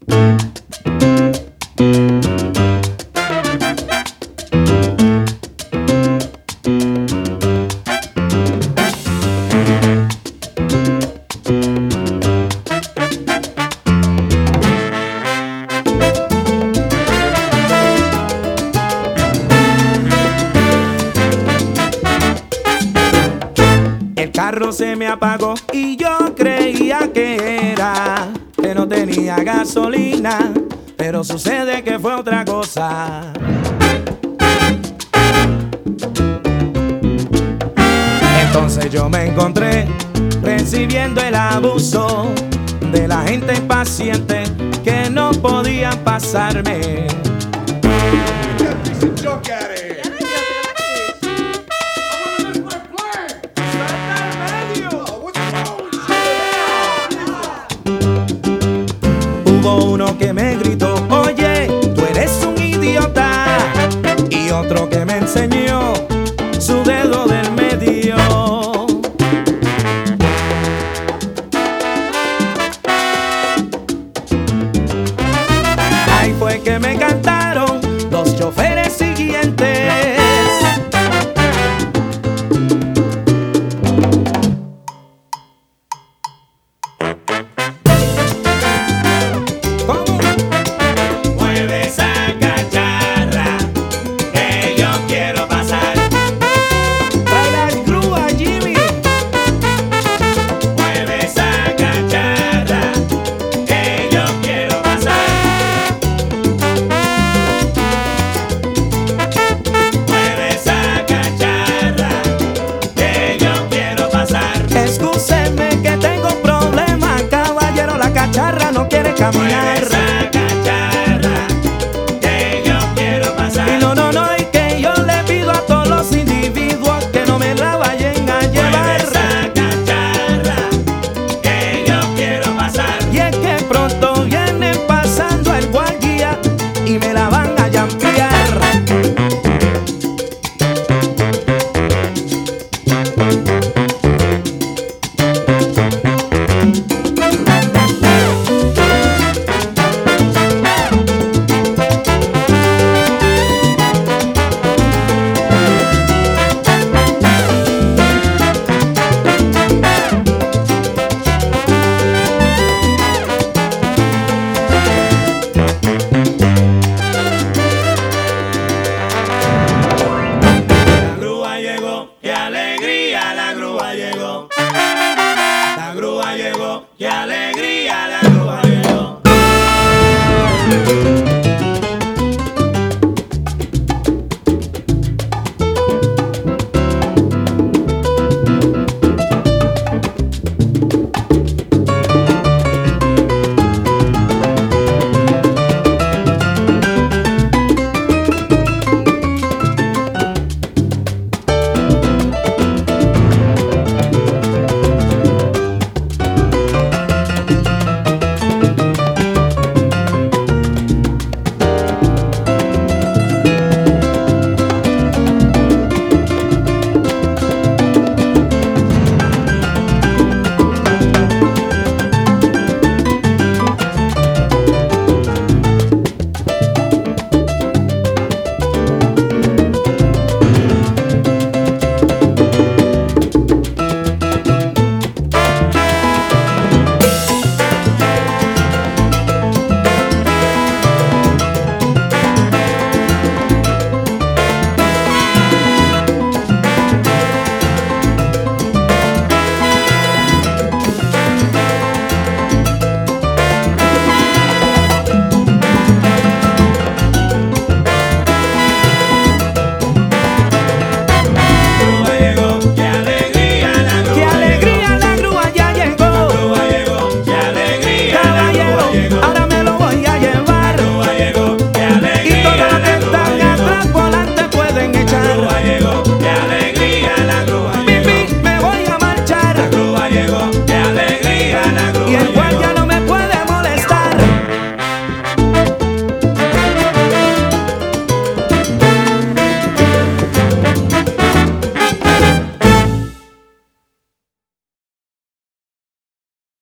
El carro se me apagó y yo creía que era que no tenía gasolina, pero sucede que fue otra cosa. Entonces yo me encontré recibiendo el abuso de la gente impaciente que no podía pasarme. Hubo uno que me gritó, oye, tú eres un idiota, y otro que me enseñó su dedo del medio. Ahí fue que me cantaron los choferes siguientes. Excúseme que tengo un problema, caballero, la cacharra no quiere caminar.